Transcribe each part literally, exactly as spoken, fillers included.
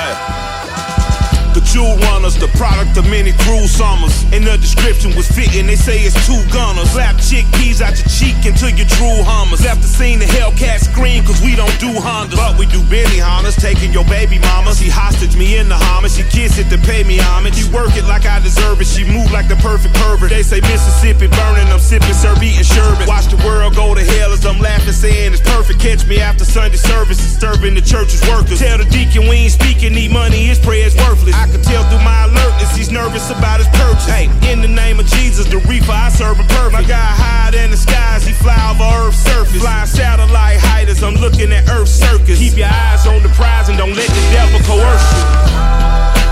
The jewel runners, the product of many cruel summers. And the description was fitting, they say it's two gunners. Slap chickpeas out your cheek until you drool hummers. Left the scene, the Hellcat scream, cause we don't do Hondas. But we do Benny Hondas, taking your baby mama. She hostage me in the homage, she kiss it to pay me homage. She work it like I deserve it, she move like the perfect pervert. They say Mississippi burning, I'm sipping syrup, eating sherbet. Watch the world go to hell as I'm laughing, saying it's perfect. Catch me after Sunday service, disturbing the church's workers. Tell the deacon we ain't speaking, need money, his prayer's worthless. I can tell through my alertness, he's nervous about his purchase. Hey, in the name of Jesus, the reefer I serve him perfect. My guy higher than the skies, he fly over Earth's surface. Flying satellite height as I'm looking at Earth's circus. Keep your eyes on the prize and don't let the devil coerce you.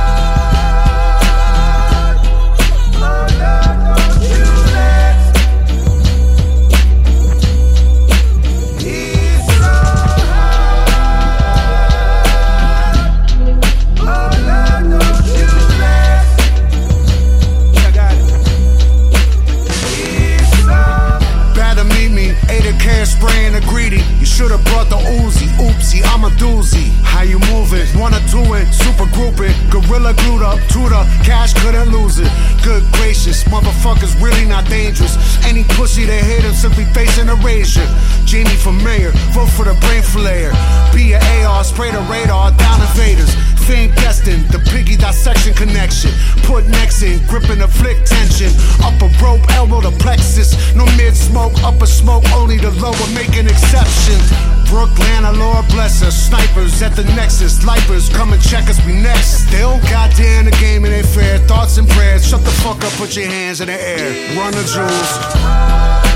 Spraying the greedy, you should've brought the Uzi. Oopsie, I'm a doozy. How you moving? Wanna do it? Super grouping, gorilla glued up to the cash, couldn't lose it. Good gracious, motherfuckers really not dangerous. Any pussy that hit him simply facing erasure. Jamie for mayor, vote for the brain flayer. Be an A R, spray the radar, down invaders. Fame destined, the piggy dissection connection. Put necks in, grip and afflict tension. Upper rope, elbow to plexus. No mid smoke, upper smoke, only the lower making exceptions. Brooklyn, our Lord bless us. Snipers at the nexus, lifers come and check us, we next. Still, goddamn, the game it ain't fair. Thoughts and prayers, shut the fuck up, put your hands in the air. Run the jewels.